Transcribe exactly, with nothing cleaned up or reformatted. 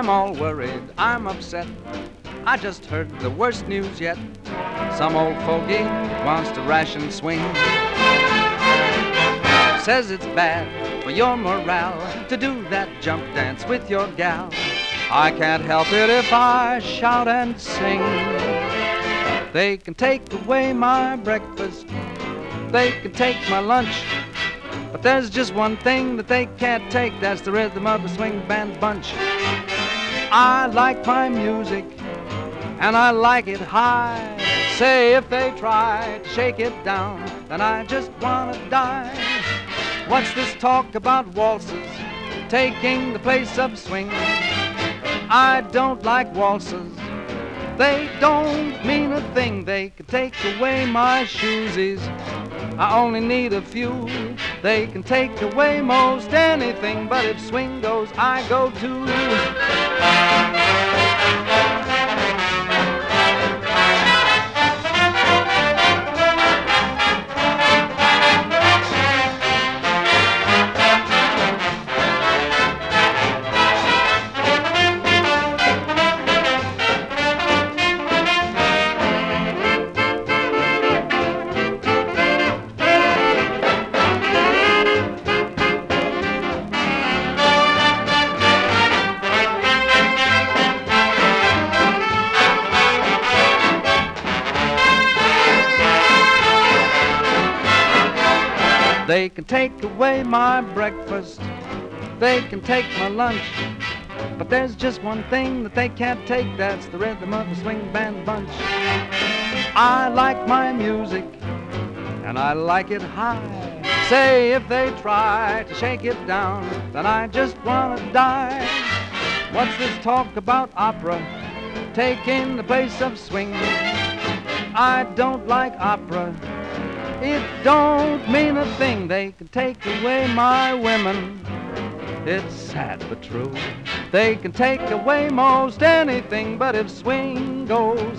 I'm all worried, I'm upset. I just heard the worst news yet. Some old fogey wants to ration swing. Says it's bad for your morale to do that jump dance with your gal. I can't help it if I shout and sing. They can take away my breakfast, they can take my lunch, but there's just one thing that they can't take, that's the rhythm of the swing band bunch. I like my music, and I like it high. Say if they try to shake it down, then I just wanna die. What's this talk about waltzes taking the place of swing? I don't like waltzes, they don't mean a thing. They can take away my shoesies, I only need a few. They can take away most anything, but if swing goes, I go too. They can take away my breakfast, they can take my lunch, but there's just one thing that they can't take, that's the rhythm of the swing band bunch. I like my music, and I like it high. Say if they try to shake it down, then I just wanna die. What's this talk about opera taking the place of swing? I don't like opera, it don't mean a thing. They can take away my women, it's sad but true. They can take away most anything, but if swing goes,